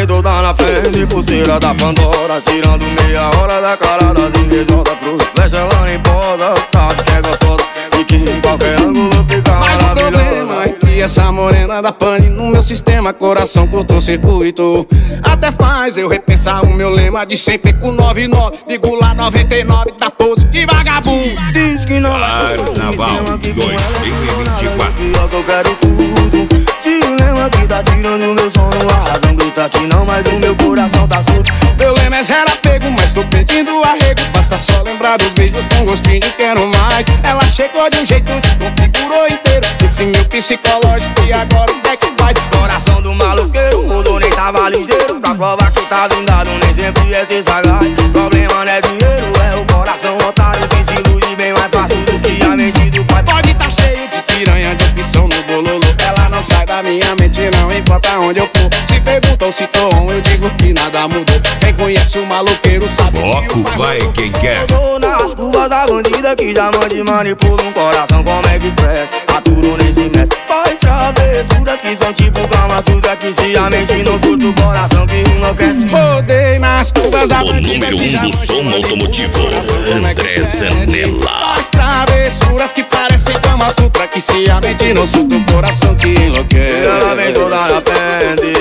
vem toda na frente, pulseira da Pandora, tirando meia hora da cara das invejosas. Pros flash ela nem posa, sabe que é gostosa e que em qualquer ângulo fica maravilhosa. O problema é que essa morena da pane no meu sistema, coração cortou circuito. Até faz eu repensar o meu lema de sempre com 99, digo lá 99 da pose de vagabundo. Diz que não vai Carnaval 2024. eu quero tudo. Dilema que tá tirando meu sono, a razão grita que não, mas o meu coração tá surdo. Meu lema é zero apego, mas tô pedindo arrego. Basta só lembrar dos beijos com gostinho de quero mais. Ela chegou de um jeito, desconfigurou inteiro esse meu psicológico e agora o que é que faz? Coração do maloqueiro, mudou, nem tava ligeiro. Pra provar que tá blindado, nem sempre é ser sagaz. Problema não é dinheiro, é o coração otário que se ilude bem mais fácil do que a mente do pai. Pode tá cheio de piranha, de opção no bololô. Ela não sai da minha mente, não importa onde eu for. Se perguntam se tô on, eu digo que nada mudou. Quem conhece o maloqueiro sabe Bloco vai quem quer. Eu tô nas curvas da bandida que já mande manipula um coração como Express. Aturo nesse mestre, faz travessuras que são tipo Kama Sutra, que se a mente não surta o coração que enlouquece. Rodei nas curvas da O bandida número que já 1 do mande som manipula automotivo, um coração como André Express. Zanella. Faz travessuras que parecem Kama Sutra, que se a mente não surta o coração que enlouquece. Ela vem toda na frente,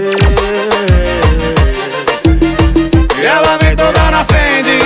Ela vem toda na frente.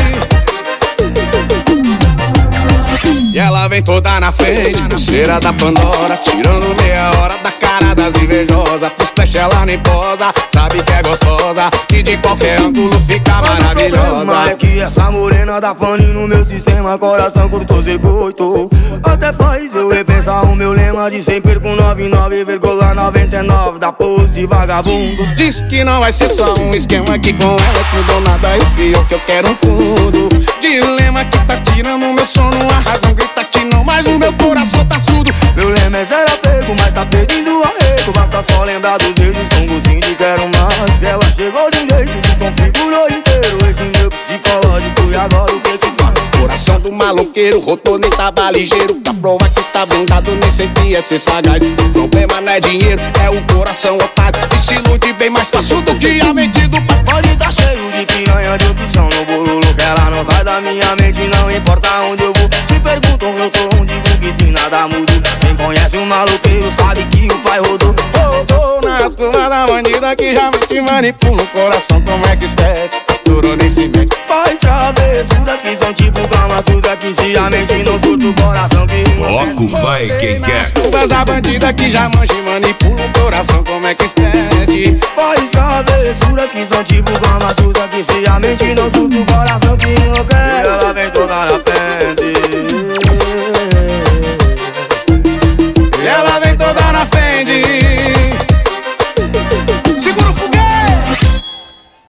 E ela vem toda na frente, pulseira da Pandora, tirando meia hora da cara das invejosas. Pros flash ela nem posa, sabe que é gostosa e de qualquer ângulo fica maravilhosa. Mas é que essa morena da pane no meu sistema, coração cortou circuito. Até faz eu repensar o meu lema de sempre com 99,99 da pose de vagabundo. Diz que não vai ser só um esquema aqui com ela, tudo ou nada, e o pior que eu quero tudo. Dilema que tá tirando o meu sono, a razão grita que não, mas o meu coração tá surdo. Meu lema é zero apego, mas tá pedindo arrego. Basta só lembrar dos dedos com gostinho de quero mais. Ela chegou de um jeito, desconfigurou inteiro esse meu psicológico e agora o que que faz? Coração do maloqueiro, rotou nem tava ligeiro. Pra provar que tá blindado, nem sempre é ser sagaz. O problema não é dinheiro, é o coração otário que se ilude bem mais fácil do que a mente do pai. Pode tá cheio de piranha, de opção no bololo, que ela não sai da minha mente, não importa onde eu vou. Se perguntam eu tô onde, digo que se nada muda. Quem conhece o maloqueiro sabe que o pai rodou. Rodou nas curvas da bandida que já te manipula o coração como Expert. Durou nem se mete. Faz travessuras que são tipo Kama Sutra, que se a mente não surta o coração que Bloco vai quem quer. Nas curvas da bandida que já manja e manipula o coração como Expert. Faz travessuras que são tipo Kama Sutra, que se a mente não surta o coração